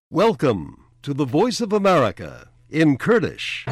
Welcome to the Voice of America in Kurdish.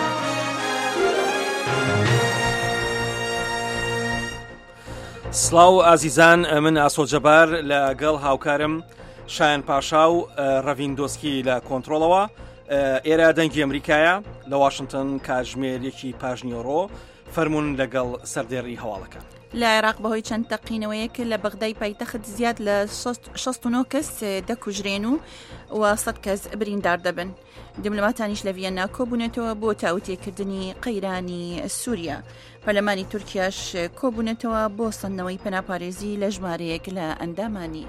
سڵاو ئازیزان، من ئاسۆ جەبار لەگەڵ هاوکارم شایان پاشا و ڕەڤین لە کۆنتڕۆڵەوە. ئێرە دەنگی ئەمریکایە لە واشنگتن کاتژمێرێکی پاژنیۆڕۆ فەرموون لەگەڵ سەردێڕی هەواڵەکان. لە عێراق بەهۆی چەند تەقینەوەیەک لە بەغدای پایتەخت زیاد لە 69 کەس دەکوژرێن و 100 کەس بریندار دەبن. دیپلۆماتانیش لە ڤیەنا کۆبوونێتەوە بۆ تاوتێکردنی قەیرانی سووریا. پەرلەمانی تورکیاش کۆبوونێتەوە بۆ سەندنەوەی پەناپارێزی لە ژمارەیەک لە ئەندامانی.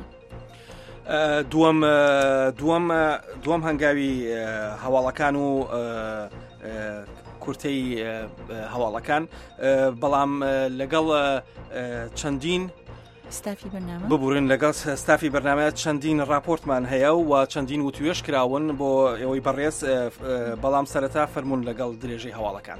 دووەم هەنگاوی هەواڵەکان و کورتەی هەواڵەکان، بەڵام لەگەڵ چەندین ستافی بەرنامە ببورن لەگەڵ ستافی بەرنامە چەندین راپۆرتمان هەیە و چەندین وتوێش کراون بۆ ئێوەی بەڕێز، بەڵام سەرەتا فەرموون لەگەڵ درێژەی هەواڵەکان.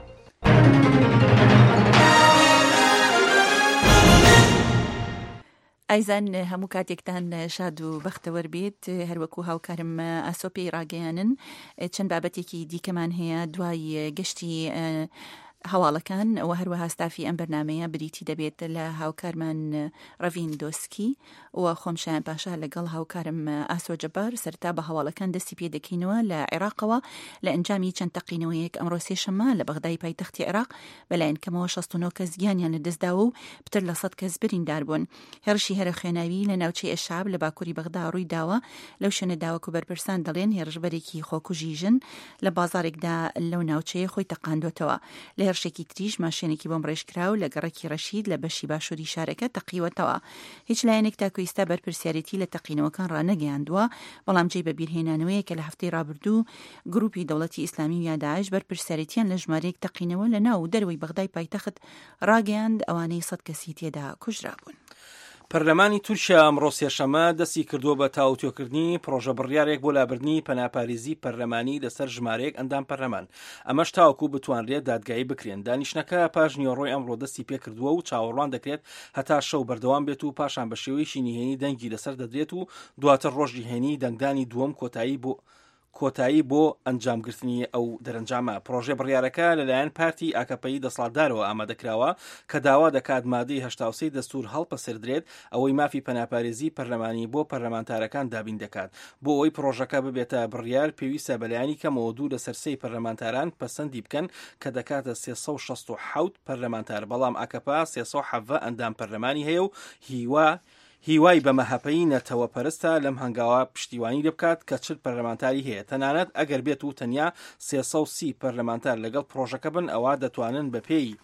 ئایزان هەموو کاتێکتان شاد و بەختەوەر بێت. هەروەکو هاوکارم ئاسۆپی ڕاگەیانن چەند بابەتێکی دیکەمان هەیە دوای گەشتی هەواڵەکان و هەروەها ستافی ئەم بەرنامەیە بریتی دەبێت لە هاوکارمان ڕەڤین دۆسکی و خۆم شایان پاشا لەگەڵ هاوکارم ئاسۆ جەبار سەرتا بە هەواڵەکان دەستی پێ دەکەینەوە لە عێراقەوە لە ئەنجامی چەند تەقینەوەیەک ئەمڕۆ سێشەممە لە بەغدای پایتەختی عێراق بەلایەن کەمەوە 69 کەس گیانیان لەدەستداوە و پتر لە 100 کەس بریندار بوون. هێرشی هەرە خوێناوی لە ناوچەی ئەشاب لە باکووری بەغدا ڕووی داوە. لەو شوێنە داوەکو بەرپرسان دەڵێن هێرشبەرێکی خۆکوژی ژن لە بازارێکدا لەو ناوچەیە خۆی تەقاندوتەوە. لە هێرشێکی تریش ماشێنێکی بۆم ڕێژکراو لە گەڕێکی ڕەشید لە بەشی باشووری شارەکە تەقیوەتەوە. هیچ لایەنێک تاکوئیستا بەرپرسیارەتی لە تەقینەوەکان ڕانەگەیاندووە، بەڵام جێی بە بیرهێنانەوەیە کە لە هەفتەی ڕابردوو گروپی دەوڵەتی ئیسلامی و داعش بەرپرسیارەتیان لە ژمارەیەک تەقینەوە لە ناو دەروەی بەغدای پایتەخت ڕاگەیاند ئەوانەی 100 کەسی تێدا کوژرا بوون. پەرلەمانی تورکیا ئەمڕۆ سێشەممە دەستی کردووە بە تاوتێکردنی پرۆژە بڕیارێک بۆ لابردنی پەناپارێزی پەرلەمانی لەسەر ژمارەیەک ئەندام پەرلەمان. ئەمەش تاوەکو بتوانرێت دادگایی بکرێن. دانیشتنەکە پاژنیۆڕۆی ئەمڕۆ دەستی پێکردووە و چاوەڕوان دەکرێت هەتا شەو بەردەوام بێت و پاشان بە شێوەیەکی نهێنی دەنگی لەسەر دەدرێت و دواتر ڕۆژی هێنی دەنگدانی دووەم کۆتایی بۆ ئەنجامگرتنی ئەو دەرەنجامە. پرۆژێ بڕیارەکە لەلایەن پارتی ئاکەپەی دەسەڵاتدارەوە ئامادەکراوە کە داوا دەکات مادەی 83 دەستور هەڵپەسەردرێت ئەوەی مافی پەناپارێزی پەرلەمانی بۆ پەرلەمانتارەکان دابین دەکات. بۆ ئەوەی پرۆژەکە ببێتە بڕیار پێویستە بەلایانی کەمەوە دوو لە سەرسەی پەرلەمانتاران پەسەندی بکەن کە دەکاتە 367 پەرلەمانتار، بەڵام ئاکەپا 370 ئەندام پەرلەمانی هەیە و هیوای بە مەهەپەی نەتەوە پەرستە لەم هەنگاوە پشتیوانی دەبکات کە چ پەرلەمانتاری هەیە. تەنانەت ئەگەر بێت و تەنیا 330 پەرلەمانتار لەگەڵ پرۆژەکە بن، ئەوە دەتوانن بەپێی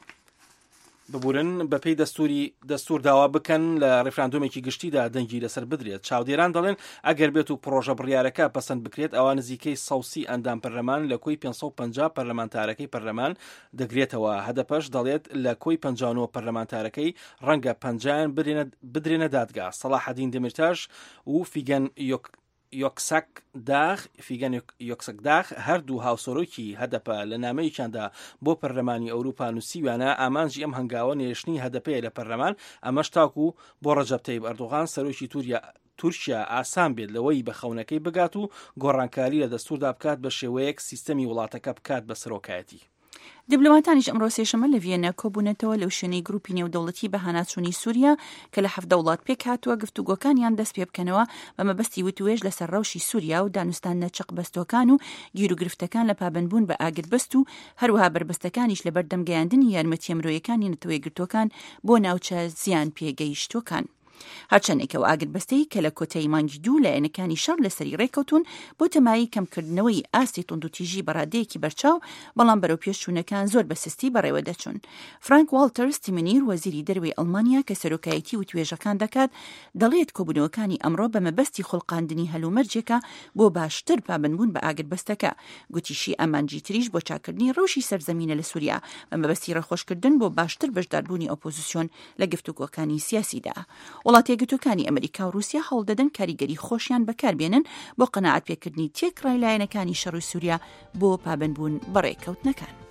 دەستور داوا بکەن لە ڕێفراندۆمێکی گشتیدا دەنگی لەسەر بدرێت. چاودێران دەڵێن ئەگەر بێت و پرۆژە بڕیارەکە پەسەند بکرێت، ئەوە نزیکەی 130 ئەندام پەرلەمان لە کۆی 550 پەرلەمانتارەکەی پەرلەمان دەگرێتەوە. هەدەپەش دەڵێت لە کۆی 59 پەرلەمانتارەکەی ڕەنگە 50 بدرێنە دادگا. سەلاحەدین دەمیرتاژ و فیگەن یۆکسەکداغ هەردوو هاوسەرۆکی هەدەپە لە نامەیەکیاندا بۆ پەرلەمانی ئەوروپا نووسیوانە ئامانجی ئەم هەنگاوە نێشتنی هەدەپەیە لە پەرلەمان. ئەمەش تاکو بۆ ڕەجەب تەیب ئەردۆغان سەرۆکی تورکیا ئاسان بێت لەوەی بە خەونەکەی بگات و گۆڕانکاری لە دەستوردا بکات بە شێوەیەک سیستەمی وڵاتەکە بکات بە سەرۆکایەتی. دیپلۆماتانیش ئەمڕۆ سێشەممە لە ڤیەنا کۆبوونەتەوە لەو شوێنەی گروپی نێودەوڵەتی بە هەناسوونی سووریا کە لە 7 وڵات پێک هاتووە گفتوگۆکانیان دەست پێ بکەنەوە بە مەبەستی وتوێژ لەسەر ڕەوشی سووریا و دانوستانە چەقبەستۆکان و گیر و گرفتەکان لە پابندبوون بە ئاگربەست و هەروەها بربەستەکانیش لە بەردەمگەیاندنی یارمەتیە مرۆیەکانی نەتەوەیەگرتوەکان بۆ ناوچە زیان پێگەیشتۆکان. هەرچەندێکەوە ئاگربەستەی کە لە کۆتەی مانگی دوو لە عێنەکانی شەڕ لەسەری ڕێکەوتون بۆ تەمایی کەمکردنەوەی ئاستی توندوتیژی بەڕادەیەکی بەرچاو، بەڵام بەرەو پێشچوونەکان زۆر بەسستی بەڕێوە دەچون. فرانک والتەرز تیمنیر وەزیری دەروی ئەڵمانیا کە سەرۆکایەتی و توێژەکان دەکات دەڵێت کۆبوونەوەکانی ئەمڕۆ بە مەبەستی خوڵقاندنی هەلومەرجێکە بۆ باشتر پابندبوون بە ئاگربەستەکە. گوتیشی ئەمانجی تریش بۆ چاکردنی ڕەوشی سەرزەمینە لە سووریا بە مەبەستی ڕێخۆشکردن بۆ باشتر بەشداربوونی ئۆپۆزیسیۆن لە گفتوگۆکانی سیاسیدا. وڵاتی یەکگرتووەکانی ئەمریکا و رووسیا هەوڵ دەدەن کاریگەری خۆشیان بەکاربێنن بۆ قەناعەت پێکردنی تێکڕای لایەنەکانی شەڕی سووریا بۆ پابندبوون بە ڕێکەوتنەکان.